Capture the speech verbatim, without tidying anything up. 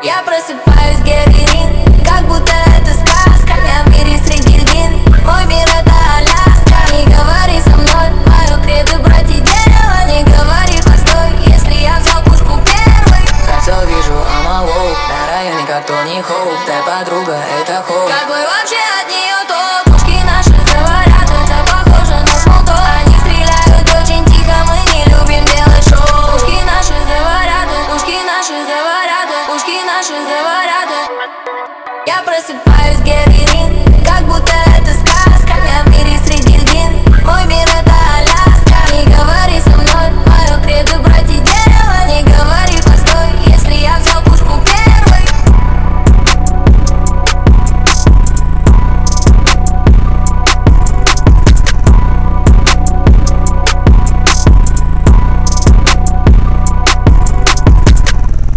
Я просыпаюсь, героин, как будто это сказка. Я в мире среди львин, мой мир это Аляска. Не говори со мной, мое кредо брать и дело. Не говори постой, если я взял пушку первый. Я все вижу, I'm a woke. На районе как Тони Хоук. Дай подруга, это хоук. Какой вообще от нее толк? Пушки наши говорят, это похоже на смолток. Они стреляют очень тихо, мы не любим делать шоу. Пушки наши говорят, пушки наши говорят, пушки наши говорят. Я просыпаюсь.